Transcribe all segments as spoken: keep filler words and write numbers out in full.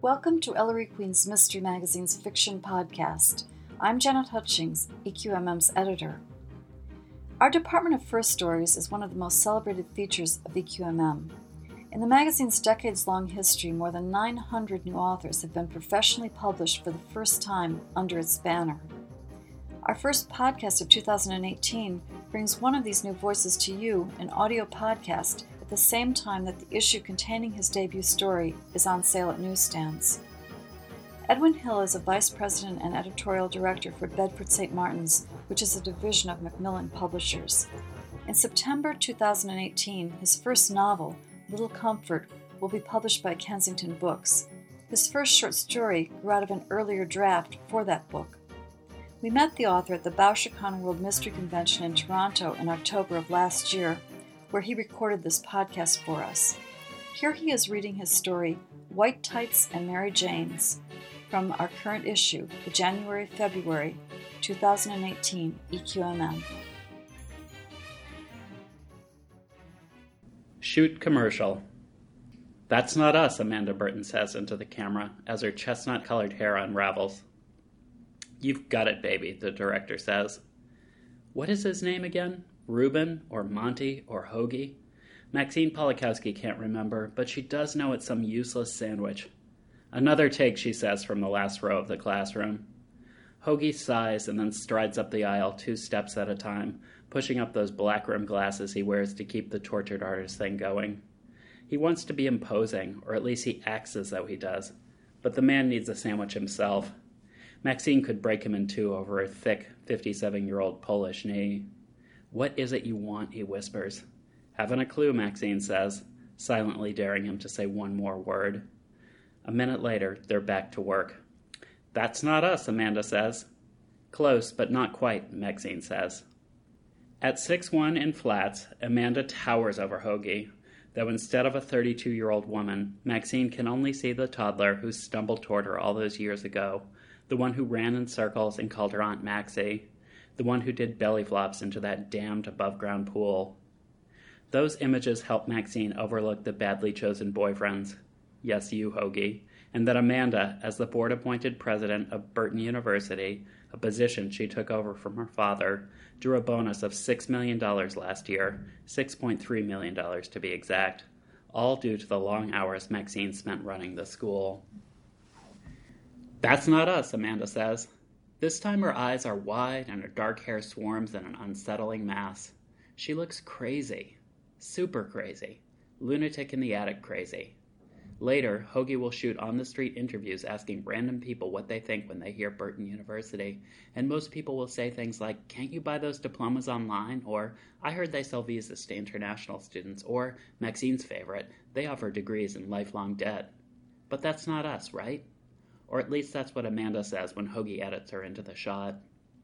Welcome to Ellery Queen's Mystery Magazine's fiction podcast. I'm Janet Hutchings, E Q M M's editor. Our Department of First Stories is one of the most celebrated features of E Q M M. In the magazine's decades-long history, more than nine hundred new authors have been professionally published for the first time under its banner. Our first podcast of two thousand eighteen brings one of these new voices to you, an audio podcast, at the same time that the issue containing his debut story is on sale at newsstands. Edwin Hill is a vice president and editorial director for Bedford Saint Martin's, which is a division of Macmillan Publishers. In September two thousand eighteen, his first novel, Little Comfort, will be published by Kensington Books. His first short story grew out of an earlier draft for that book. We met the author at the Bouchercon World Mystery Convention in Toronto in October of last year, where he recorded this podcast for us. Here he is reading his story, White Tights and Mary Janes, from our current issue, the January-February two thousand eighteen E Q M M. Shoot commercial. That's not us, Amanda Burton says into the camera as her chestnut-colored hair unravels. You've got it, baby, the director says. What is his name again? Reuben, or Monty, or Hoagie? Maxine Polakowski can't remember, but she does know it's some useless sandwich. Another take, she says, from the last row of the classroom. Hoagie sighs and then strides up the aisle two steps at a time, pushing up those black rimmed glasses he wears to keep the tortured artist thing going. He wants to be imposing, or at least he acts as though he does. But the man needs a sandwich himself. Maxine could break him in two over her thick, fifty-seven-year-old Polish knee. What is it you want, he whispers. Haven't a clue, Maxine says, silently daring him to say one more word. A minute later, they're back to work. That's not us, Amanda says. Close, but not quite, Maxine says. At six one in flats, Amanda towers over Hoagie, though instead of a thirty-two-year-old woman, Maxine can only see the toddler who stumbled toward her all those years ago, the one who ran in circles and called her Aunt Maxie, the one who did belly flops into that damned above-ground pool. Those images help Maxine overlook the badly chosen boyfriends, yes, you, Hoagie, and that Amanda, as the board-appointed president of Burton University, a position she took over from her father, drew a bonus of six million dollars last year, six point three million dollars to be exact, all due to the long hours Maxine spent running the school. That's not us, Amanda says. This time her eyes are wide and her dark hair swarms in an unsettling mass. She looks crazy. Super crazy. Lunatic in the attic crazy. Later, Hoagie will shoot on-the-street interviews asking random people what they think when they hear Burton University, and most people will say things like, can't you buy those diplomas online? Or, I heard they sell visas to international students. Or, Maxine's favorite, they offer degrees in lifelong debt. But that's not us, right? Or at least that's what Amanda says when Hoagie edits her into the shot.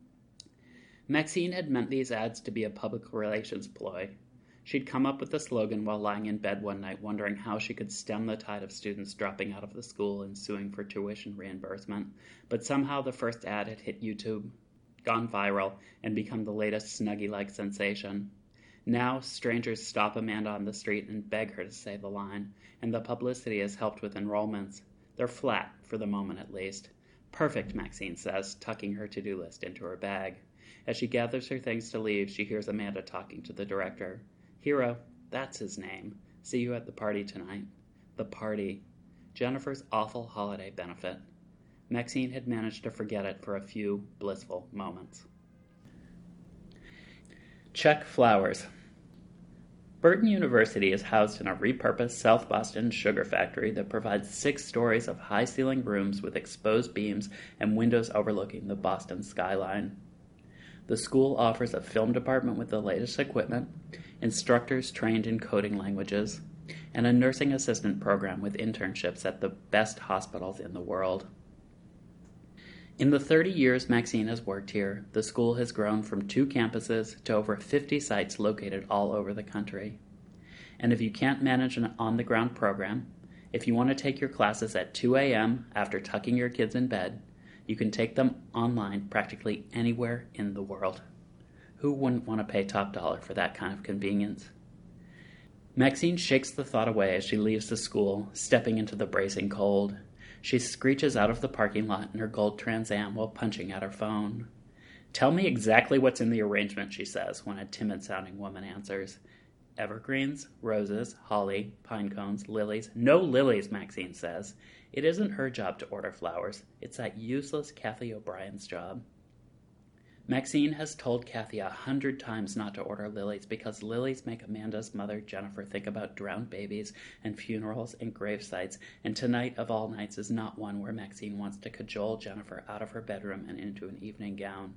Maxine had meant these ads to be a public relations ploy. She'd come up with the slogan while lying in bed one night wondering how she could stem the tide of students dropping out of the school and suing for tuition reimbursement, but somehow the first ad had hit YouTube, gone viral, and become the latest Snuggie-like sensation. Now, strangers stop Amanda on the street and beg her to say the line, and the publicity has helped with enrollments. They're flat, for the moment at least. Perfect, Maxine says, tucking her to-do list into her bag. As she gathers her things to leave, she hears Amanda talking to the director. Hero, that's his name. See you at the party tonight. The party. Jennifer's awful holiday benefit. Maxine had managed to forget it for a few blissful moments. Check flowers. Burton University is housed in a repurposed South Boston sugar factory that provides six stories of high-ceiling rooms with exposed beams and windows overlooking the Boston skyline. The school offers a film department with the latest equipment, instructors trained in coding languages, and a nursing assistant program with internships at the best hospitals in the world. In the thirty years Maxine has worked here, the school has grown from two campuses to over fifty sites located all over the country. And if you can't manage an on-the-ground program, if you want to take your classes at two a.m. after tucking your kids in bed, you can take them online practically anywhere in the world. Who wouldn't want to pay top dollar for that kind of convenience? Maxine shakes the thought away as she leaves the school, stepping into the bracing cold. She screeches out of the parking lot in her gold Trans Am while punching at her phone. "Tell me exactly what's in the arrangement," she says, when a timid-sounding woman answers. "Evergreens, roses, holly, pine cones, lilies." "No lilies," Maxine says. It isn't her job to order flowers. It's that useless Kathy O'Brien's job. Maxine has told Kathy a hundred times not to order lilies because lilies make Amanda's mother, Jennifer, think about drowned babies and funerals and grave sites, and tonight of all nights is not one where Maxine wants to cajole Jennifer out of her bedroom and into an evening gown.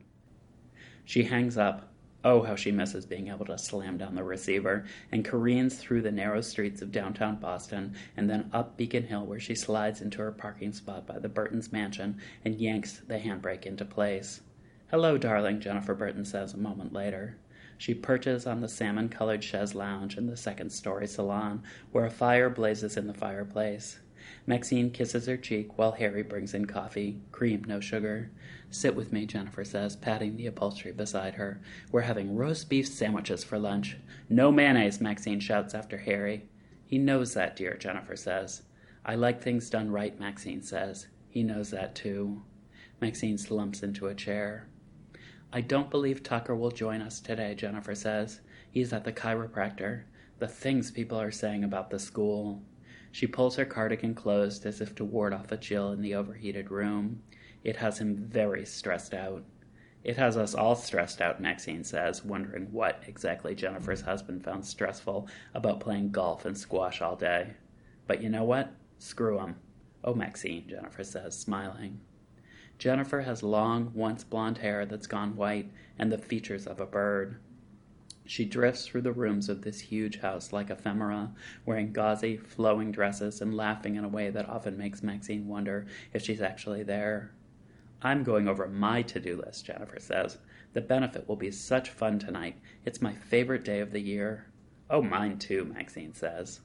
She hangs up. Oh, how she misses being able to slam down the receiver, and careens through the narrow streets of downtown Boston and then up Beacon Hill, where she slides into her parking spot by the Burtons' mansion and yanks the handbrake into place. "Hello, darling," Jennifer Burton says a moment later. She perches on the salmon-colored chaise lounge in the second-story salon, where a fire blazes in the fireplace. Maxine kisses her cheek while Harry brings in coffee. Cream, no sugar. "Sit with me," Jennifer says, patting the upholstery beside her. "We're having roast beef sandwiches for lunch." "No mayonnaise," Maxine shouts after Harry. "He knows that, dear," Jennifer says. "I like things done right," Maxine says. "He knows that, too." Maxine slumps into a chair. "I don't believe Tucker will join us today," Jennifer says. "He's at the chiropractor. The things people are saying about the school." She pulls her cardigan closed as if to ward off a chill in the overheated room. It has him very stressed out. "It has us all stressed out," Maxine says, wondering what exactly Jennifer's husband found stressful about playing golf and squash all day. "But you know what? Screw him." "Oh, Maxine," Jennifer says, smiling. Jennifer has long, once blonde hair that's gone white and the features of a bird. She drifts through the rooms of this huge house like ephemera, wearing gauzy, flowing dresses and laughing in a way that often makes Maxine wonder if she's actually there. "I'm going over my to-do list," Jennifer says. "The benefit will be such fun tonight. It's my favorite day of the year." "Oh, mine too," Maxine says.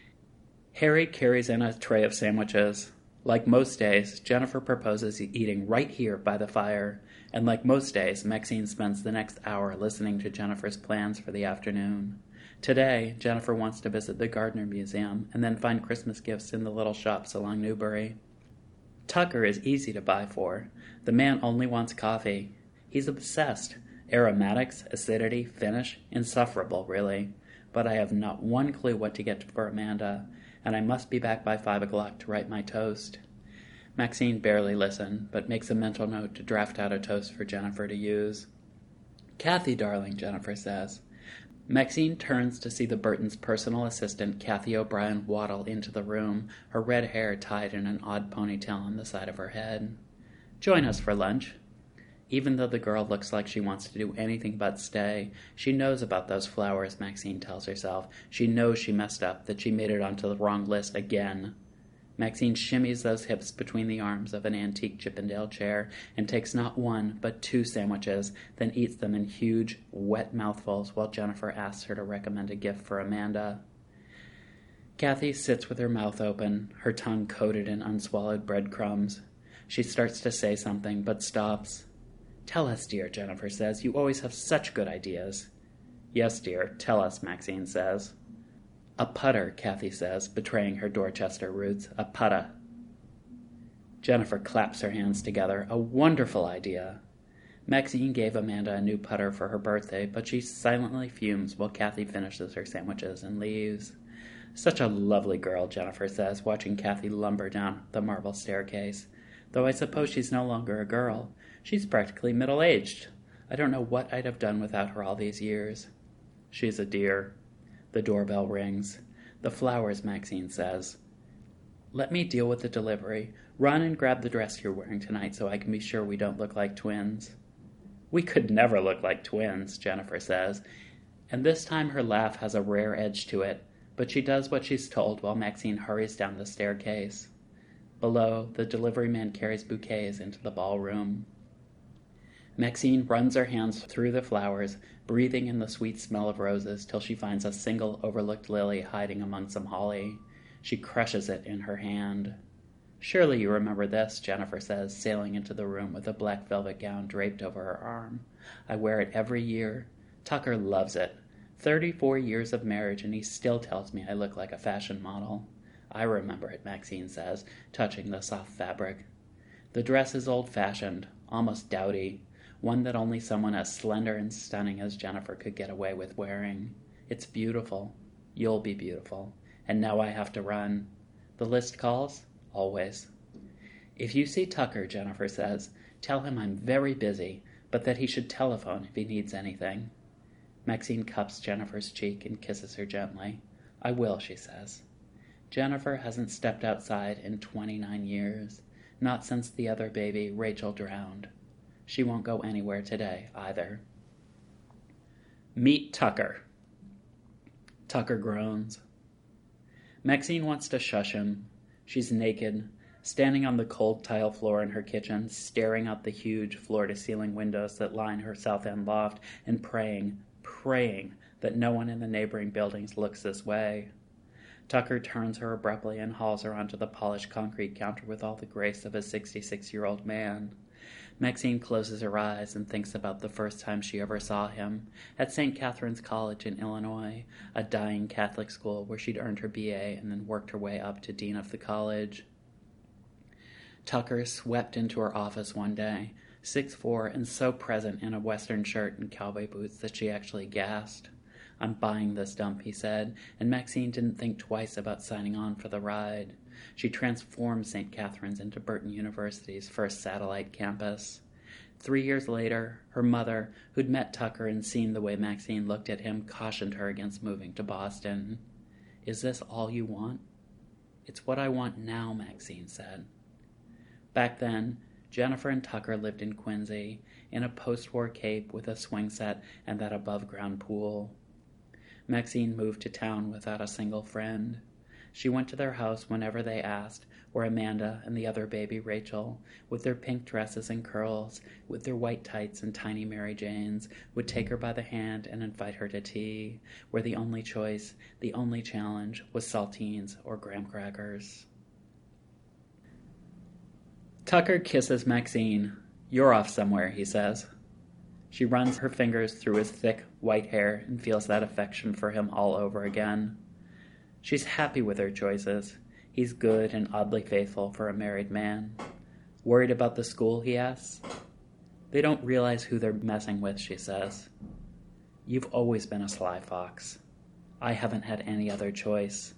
Harry carries in a tray of sandwiches. Like most days, Jennifer proposes eating right here by the fire, and like most days, Maxine spends the next hour listening to Jennifer's plans for the afternoon. Today, Jennifer wants to visit the Gardner Museum and then find Christmas gifts in the little shops along Newbury. Tucker is easy to buy for. The man only wants coffee. He's obsessed. Aromatics, acidity, finish, insufferable, really. But I have not one clue what to get for Amanda, and I must be back by five o'clock to write my toast. Maxine barely listens, but makes a mental note to draft out a toast for Jennifer to use. "Kathy, darling," Jennifer says. Maxine turns to see the Burtons' personal assistant, Kathy O'Brien, waddle into the room, her red hair tied in an odd ponytail on the side of her head. "Join us for lunch." Even though the girl looks like she wants to do anything but stay, she knows about those flowers, Maxine tells herself. She knows she messed up, that she made it onto the wrong list again. Maxine shimmies those hips between the arms of an antique Chippendale chair and takes not one, but two sandwiches, then eats them in huge, wet mouthfuls while Jennifer asks her to recommend a gift for Amanda. Kathy sits with her mouth open, her tongue coated in unswallowed breadcrumbs. She starts to say something, but stops. "Tell us, dear," Jennifer says. "You always have such good ideas." "Yes, dear, tell us," Maxine says. "A putter," Kathy says, betraying her Dorchester roots. "A putta." Jennifer claps her hands together. "A wonderful idea." Maxine gave Amanda a new putter for her birthday, but she silently fumes while Kathy finishes her sandwiches and leaves. "Such a lovely girl," Jennifer says, watching Kathy lumber down the marble staircase. "Though I suppose she's no longer a girl. She's practically middle-aged. I don't know what I'd have done without her all these years." "She's a dear." The doorbell rings. "The flowers," Maxine says. "Let me deal with the delivery. Run and grab the dress you're wearing tonight so I can be sure we don't look like twins." "We could never look like twins," Jennifer says, and this time her laugh has a rare edge to it, but she does what she's told while Maxine hurries down the staircase. Below, the delivery man carries bouquets into the ballroom. Maxine runs her hands through the flowers, breathing in the sweet smell of roses till she finds a single overlooked lily hiding among some holly. She crushes it in her hand. "Surely you remember this," Jennifer says, sailing into the room with a black velvet gown draped over her arm. "I wear it every year. Tucker loves it. Thirty-four years of marriage, and he still tells me I look like a fashion model. I remember it, Maxine says, touching the soft fabric. The dress is old-fashioned, almost dowdy, one that only someone as slender and stunning as Jennifer could get away with wearing. It's beautiful. You'll be beautiful. And now I have to run. The list calls? Always. If you see Tucker, Jennifer says, tell him I'm very busy, but that he should telephone if he needs anything. Maxine cups Jennifer's cheek and kisses her gently. I will, she says. Jennifer hasn't stepped outside in twenty-nine years, not since the other baby, Rachel, drowned. She won't go anywhere today, either. Meet Tucker. Tucker groans. Maxine wants to shush him. She's naked, standing on the cold tile floor in her kitchen, staring out the huge floor-to-ceiling windows that line her south end loft, and praying, praying that no one in the neighboring buildings looks this way. Tucker turns her abruptly and hauls her onto the polished concrete counter with all the grace of a sixty-six-year-old man. Maxine closes her eyes and thinks about the first time she ever saw him, at Saint Catherine's College in Illinois, a dying Catholic school where she'd earned her B A and then worked her way up to dean of the college. Tucker swept into her office one day, six foot four and so present in a western shirt and cowboy boots that she actually gasped. I'm buying this dump, he said, and Maxine didn't think twice about signing on for the ride. She transformed Saint Catherine's into Burton University's first satellite campus. Three years later, her mother, who'd met Tucker and seen the way Maxine looked at him, cautioned her against moving to Boston. Is this all you want? It's what I want now, Maxine said. Back then, Jennifer and Tucker lived in Quincy, in a post-war Cape with a swing set and that above-ground pool. Maxine moved to town without a single friend. She went to their house whenever they asked, where Amanda and the other baby, Rachel, with their pink dresses and curls, with their white tights and tiny Mary Janes, would take her by the hand and invite her to tea, where the only choice, the only challenge, was saltines or graham crackers. Tucker kisses Maxine. You're off somewhere, he says. She runs her fingers through his thick, white hair and feels that affection for him all over again. She's happy with her choices. He's good and oddly faithful for a married man. Worried about the school, he asks. They don't realize who they're messing with, she says. You've always been a sly fox. I haven't had any other choice.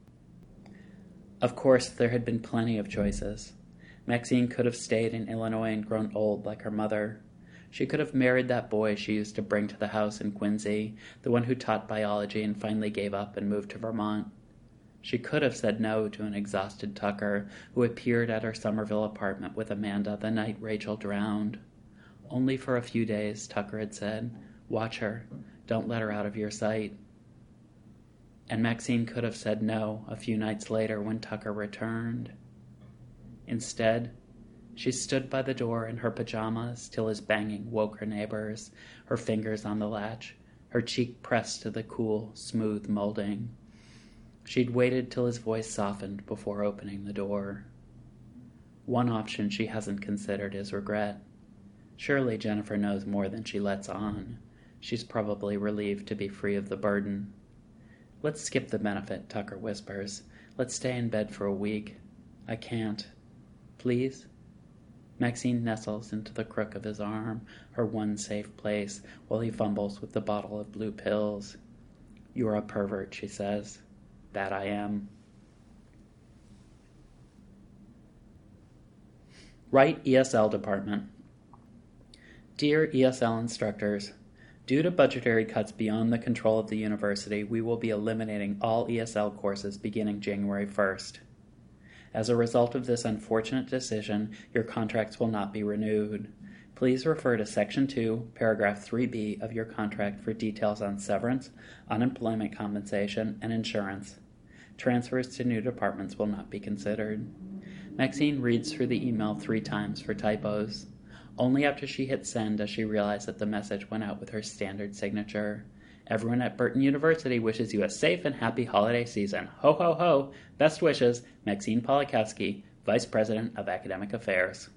Of course, there had been plenty of choices. Maxine could have stayed in Illinois and grown old like her mother. She could have married that boy she used to bring to the house in Quincy, the one who taught biology and finally gave up and moved to Vermont. She could have said no to an exhausted Tucker who appeared at her Somerville apartment with Amanda the night Rachel drowned. Only for a few days, Tucker had said. Watch her. Don't let her out of your sight. And Maxine could have said no a few nights later when Tucker returned. Instead, she stood by the door in her pajamas till his banging woke her neighbors, her fingers on the latch, her cheek pressed to the cool, smooth molding. She'd waited till his voice softened before opening the door. One option she hasn't considered is regret. Surely Jennifer knows more than she lets on. She's probably relieved to be free of the burden. Let's skip the benefit, Tucker whispers. Let's stay in bed for a week. I can't. Please? Maxine nestles into the crook of his arm, her one safe place, while he fumbles with the bottle of blue pills. You're a pervert, she says. That I am. Wright E S L Department. Dear E S L instructors, due to budgetary cuts beyond the control of the university, we will be eliminating all E S L courses beginning January first. As a result of this unfortunate decision, your contracts will not be renewed. Please refer to Section two, Paragraph three B of your contract for details on severance, unemployment compensation, and insurance. Transfers to new departments will not be considered. Maxine reads through the email three times for typos. Only after she hit send does she realize that the message went out with her standard signature. Everyone at Burton University wishes you a safe and happy holiday season. Ho, ho, ho. Best wishes, Maxine Polakowski, Vice President of Academic Affairs.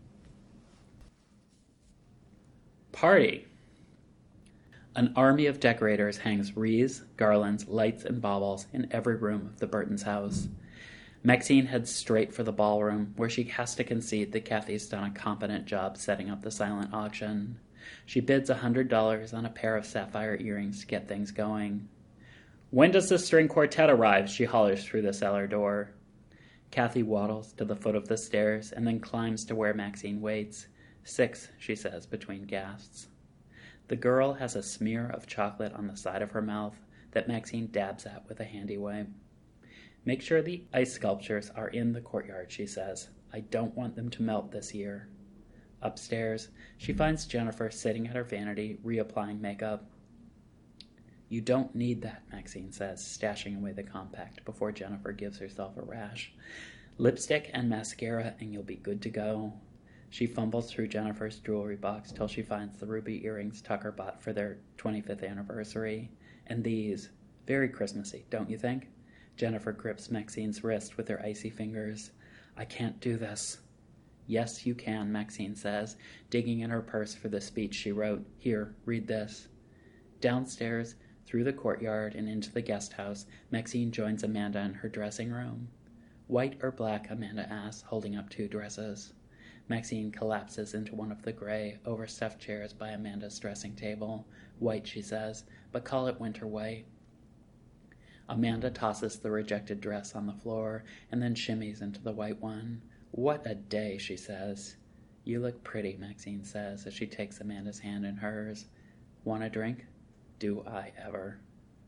Party. An army of decorators hangs wreaths, garlands, lights, and baubles in every room of the Burtons' house. Maxine heads straight for the ballroom, where she has to concede that Kathy's done a competent job setting up the silent auction. She bids a hundred dollars on a pair of sapphire earrings to get things going. "When does the string quartet arrive?" she hollers through the cellar door. Kathy waddles to the foot of the stairs and then climbs to where Maxine waits. "Six," she says between gasps. The girl has a smear of chocolate on the side of her mouth that Maxine dabs at with a handy wipe. "Make sure the ice sculptures are in the courtyard," she says. "I don't want them to melt this year." Upstairs, she finds Jennifer sitting at her vanity, reapplying makeup. "You don't need that," Maxine says, stashing away the compact before Jennifer gives herself a rash. "Lipstick and mascara and you'll be good to go." She fumbles through Jennifer's jewelry box till she finds the ruby earrings Tucker bought for their twenty-fifth anniversary. And these. Very Christmassy, don't you think? Jennifer grips Maxine's wrist with her icy fingers. "I can't do this." "Yes, you can," Maxine says, digging in her purse for the speech she wrote. "Here, read this." Downstairs, through the courtyard and into the guest house, Maxine joins Amanda in her dressing room. "White or black?" Amanda asks, holding up two dresses. Maxine collapses into one of the gray, overstuffed chairs by Amanda's dressing table. "White," she says, "but call it winter white." Amanda tosses the rejected dress on the floor and then shimmies into the white one. "What a day," she says. "You look pretty," Maxine says as she takes Amanda's hand in hers. "Want a drink?" Do I ever.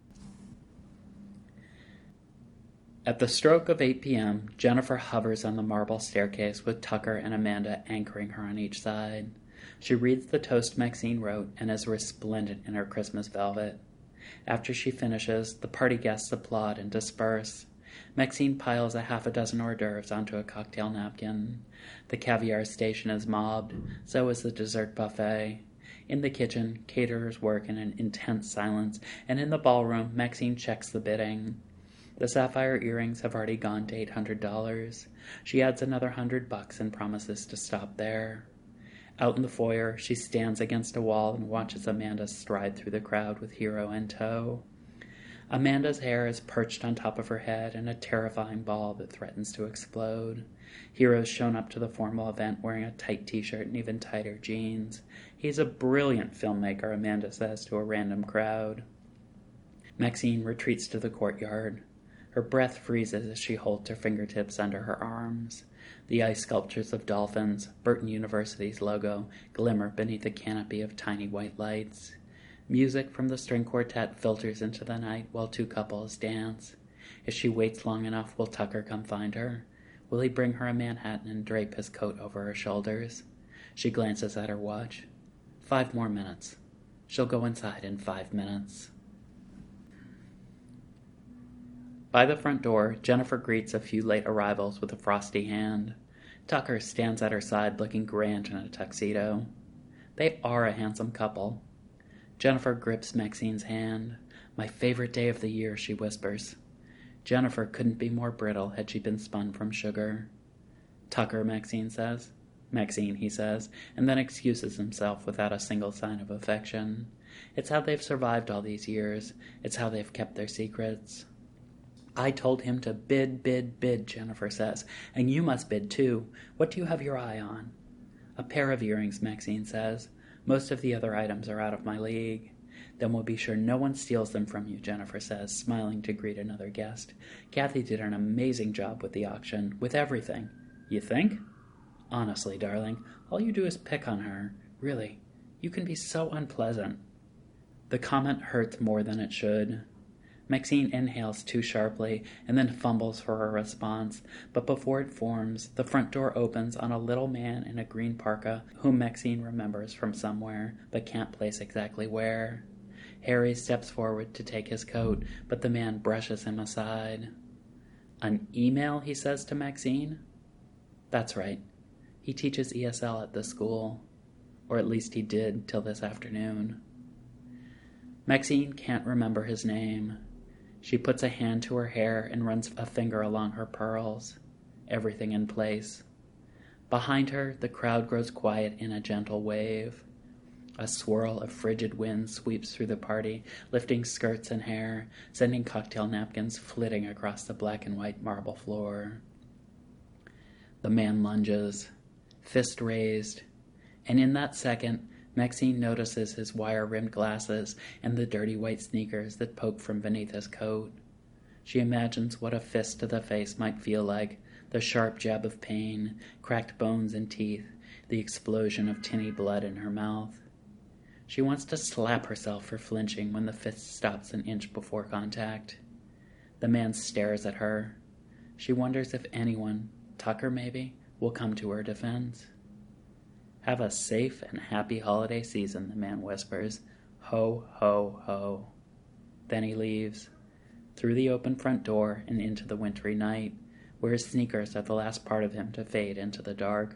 At the stroke of eight p.m., Jennifer hovers on the marble staircase with Tucker and Amanda anchoring her on each side. She reads the toast Maxine wrote and is resplendent in her Christmas velvet. After she finishes, the party guests applaud and disperse. Maxine piles a half a dozen hors d'oeuvres onto a cocktail napkin. The caviar station is mobbed, so is the dessert buffet. In the kitchen, caterers work in an intense silence, and in the ballroom, Maxine checks the bidding. The sapphire earrings have already gone to eight hundred dollars. She adds another hundred bucks and promises to stop there. Out in the foyer, she stands against a wall and watches Amanda stride through the crowd with Hero in tow. Amanda's hair is perched on top of her head in a terrifying ball that threatens to explode. Hero's shown up to the formal event wearing a tight t-shirt and even tighter jeans. He's a brilliant filmmaker, Amanda says to a random crowd. Maxine retreats to the courtyard. Her breath freezes as she holds her fingertips under her arms. The ice sculptures of dolphins, Burton University's logo, glimmer beneath a canopy of tiny white lights. Music from the string quartet filters into the night while two couples dance. If she waits long enough, will Tucker come find her? Will he bring her a Manhattan and drape his coat over her shoulders? She glances at her watch. Five more minutes. She'll go inside in five minutes. By the front door, Jennifer greets a few late arrivals with a frosty hand. Tucker stands at her side looking grand in a tuxedo. They are a handsome couple. Jennifer grips Maxine's hand. "My favorite day of the year," she whispers. Jennifer couldn't be more brittle had she been spun from sugar. "Tucker," Maxine says. "Maxine," he says, and then excuses himself without a single sign of affection. It's how they've survived all these years. It's how they've kept their secrets. "I told him to bid, bid, bid," Jennifer says, "and you must bid too. What do you have your eye on?" "A pair of earrings," Maxine says. "Most of the other items are out of my league." "Then we'll be sure no one steals them from you," Jennifer says, smiling to greet another guest. "Kathy did an amazing job with the auction, with everything." "You think?" "Honestly, darling, all you do is pick on her. Really, you can be so unpleasant." The comment hurts more than it should. Maxine inhales too sharply and then fumbles for a response, but before it forms, the front door opens on a little man in a green parka whom Maxine remembers from somewhere, but can't place exactly where. Harry steps forward to take his coat, but the man brushes him aside. "An email," he says to Maxine. "That's right. He teaches E S L at this school. Or at least he did till this afternoon." Maxine can't remember his name. She puts a hand to her hair and runs a finger along her pearls. Everything in place. Behind her, the crowd grows quiet in a gentle wave. A swirl of frigid wind sweeps through the party, lifting skirts and hair, sending cocktail napkins flitting across the black and white marble floor. The man lunges, fist raised, and in that second, Maxine notices his wire-rimmed glasses and the dirty white sneakers that poke from beneath his coat. She imagines what a fist to the face might feel like, the sharp jab of pain, cracked bones and teeth, the explosion of tinny blood in her mouth. She wants to slap herself for flinching when the fist stops an inch before contact. The man stares at her. She wonders if anyone, Tucker maybe, will come to her defense. "Have a safe and happy holiday season," the man whispers. "Ho, ho, ho." Then he leaves, through the open front door and into the wintry night, where his sneakers are the last part of him to fade into the dark.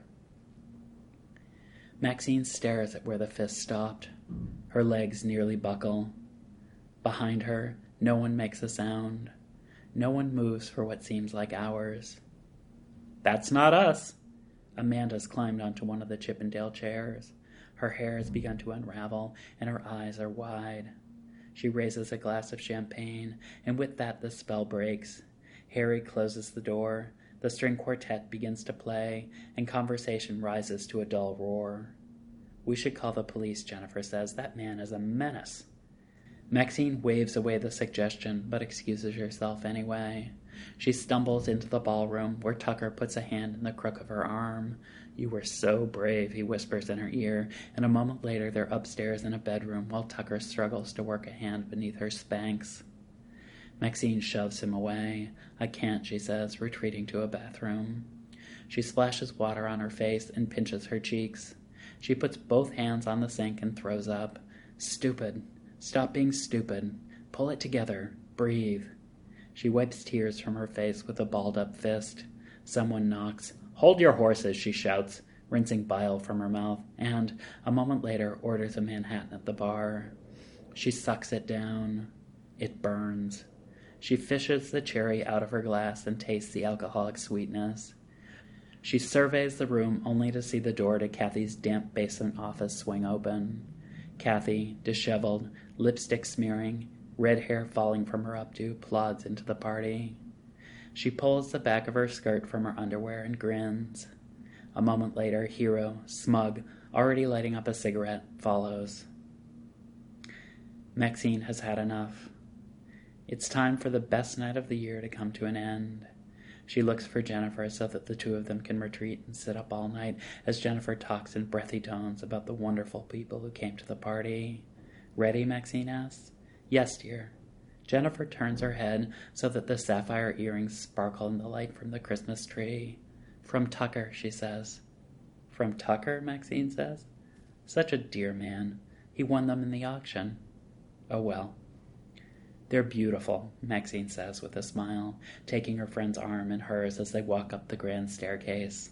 Maxine stares at where the fist stopped. Her legs nearly buckle. Behind her, no one makes a sound. No one moves for what seems like hours. "That's not us." Amanda's climbed onto one of the Chippendale chairs. Her hair has begun to unravel, and her eyes are wide. She raises a glass of champagne, and with that the spell breaks. Harry closes the door. The string quartet begins to play, and conversation rises to a dull roar. "We should call the police," Jennifer says. "That man is a menace." Maxine waves away the suggestion, but excuses herself anyway. She stumbles into the ballroom, where Tucker puts a hand in the crook of her arm. "You were so brave," he whispers in her ear, and a moment later they're upstairs in a bedroom while Tucker struggles to work a hand beneath her Spanx. Maxine shoves him away. "I can't," she says, retreating to a bathroom. She splashes water on her face and pinches her cheeks. She puts both hands on the sink and throws up. "Stupid. Stop being stupid. Pull it together. Breathe." She wipes tears from her face with a balled-up fist. Someone knocks. "Hold your horses," she shouts, rinsing bile from her mouth, and, a moment later, orders a Manhattan at the bar. She sucks it down. It burns. She fishes the cherry out of her glass and tastes the alcoholic sweetness. She surveys the room only to see the door to Kathy's damp basement office swing open. Kathy, disheveled, lipstick smearing, red hair falling from her updo, plods into the party. She pulls the back of her skirt from her underwear and grins. A moment later, Hero, smug, already lighting up a cigarette, follows. Maxine has had enough. It's time for the best night of the year to come to an end. She looks for Jennifer so that the two of them can retreat and sit up all night as Jennifer talks in breathy tones about the wonderful people who came to the party. "Ready?" Maxine asks. "Yes, dear." Jennifer turns her head so that the sapphire earrings sparkle in the light from the Christmas tree. "From Tucker," she says. "From Tucker?" Maxine says. "Such a dear man. He won them in the auction." "Oh, well." "They're beautiful," Maxine says with a smile, taking her friend's arm in hers as they walk up the grand staircase.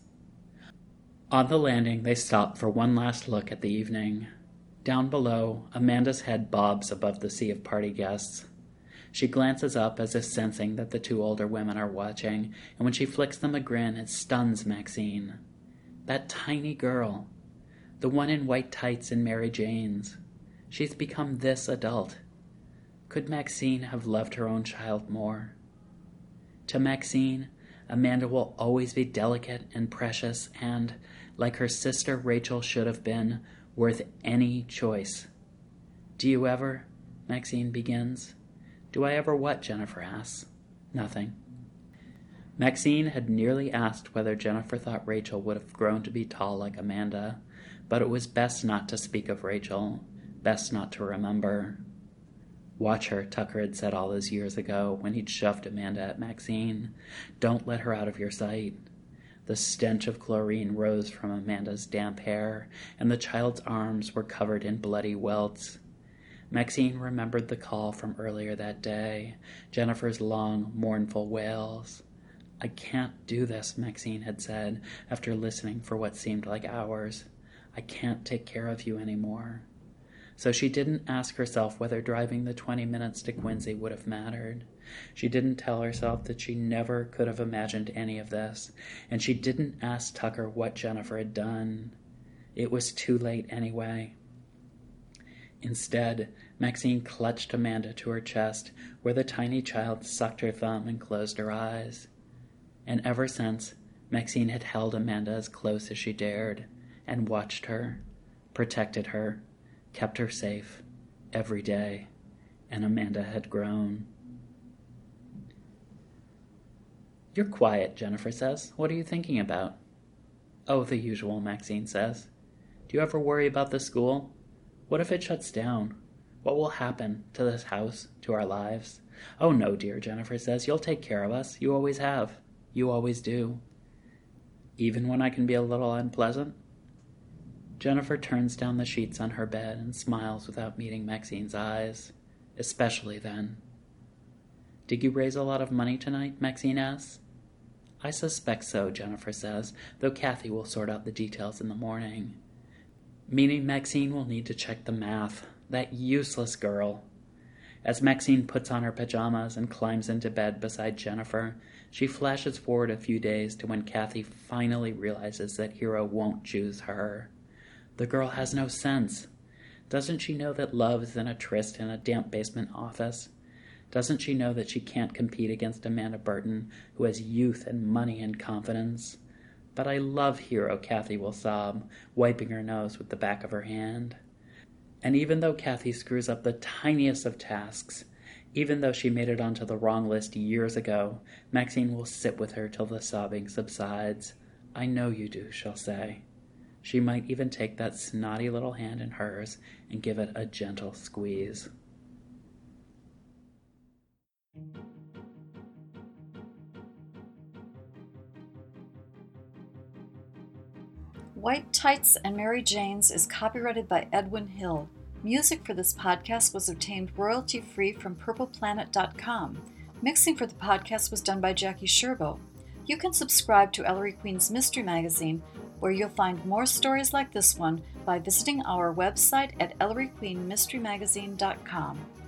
On the landing, they stop for one last look at the evening. Down below, Amanda's head bobs above the sea of party guests. She glances up as if sensing that the two older women are watching, and when she flicks them a grin, it stuns Maxine. That tiny girl, the one in white tights and Mary Jane's. She's become this adult. Could Maxine have loved her own child more? To Maxine, Amanda will always be delicate and precious and, like her sister Rachel should have been, worth any choice. "Do you ever?" Maxine begins. "Do I ever what?" Jennifer asks. "Nothing." Maxine had nearly asked whether Jennifer thought Rachel would have grown to be tall like Amanda, but it was best not to speak of Rachel, best not to remember. "Watch her," Tucker had said all those years ago when he'd shoved Amanda at Maxine. "Don't let her out of your sight." The stench of chlorine rose from Amanda's damp hair, and the child's arms were covered in bloody welts. Maxine remembered the call from earlier that day, Jennifer's long, mournful wails. "I can't do this," Maxine had said, after listening for what seemed like hours. "I can't take care of you anymore." So she didn't ask herself whether driving the twenty minutes to Quincy would have mattered. She didn't tell herself that she never could have imagined any of this, and she didn't ask Tucker what Jennifer had done. It was too late anyway. Instead, Maxine clutched Amanda to her chest, where the tiny child sucked her thumb and closed her eyes. And ever since, Maxine had held Amanda as close as she dared, and watched her, protected her, kept her safe, every day, and Amanda had grown. "You're quiet," Jennifer says. "What are you thinking about?" "Oh, the usual," Maxine says. "Do you ever worry about the school? What if it shuts down? What will happen to this house, to our lives?" "Oh, no, dear," Jennifer says. "You'll take care of us. You always have. You always do." "Even when I can be a little unpleasant?" Jennifer turns down the sheets on her bed and smiles without meeting Maxine's eyes. Especially then. "Did you raise a lot of money tonight?" Maxine asks. "I suspect so," Jennifer says, though Kathy will sort out the details in the morning. Meaning Maxine will need to check the math. That useless girl. As Maxine puts on her pajamas and climbs into bed beside Jennifer, she flashes forward a few days to when Kathy finally realizes that Hero won't choose her. The girl has no sense. Doesn't she know that love isn't a tryst in a damp basement office? Doesn't she know that she can't compete against Amanda Burton, who has youth and money and confidence? "But I love Hero," Kathy will sob, wiping her nose with the back of her hand. And even though Kathy screws up the tiniest of tasks, even though she made it onto the wrong list years ago, Maxine will sit with her till the sobbing subsides. "I know you do," she'll say. She might even take that snotty little hand in hers and give it a gentle squeeze. White Tights and Mary Janes is copyrighted by Edwin Hill. Music for this podcast was obtained royalty-free from purple planet dot com. Mixing for the podcast was done by Jackie Sherbo. You can subscribe to Ellery Queen's Mystery Magazine, where you'll find more stories like this one by visiting our website at ellery queen mystery magazine dot com.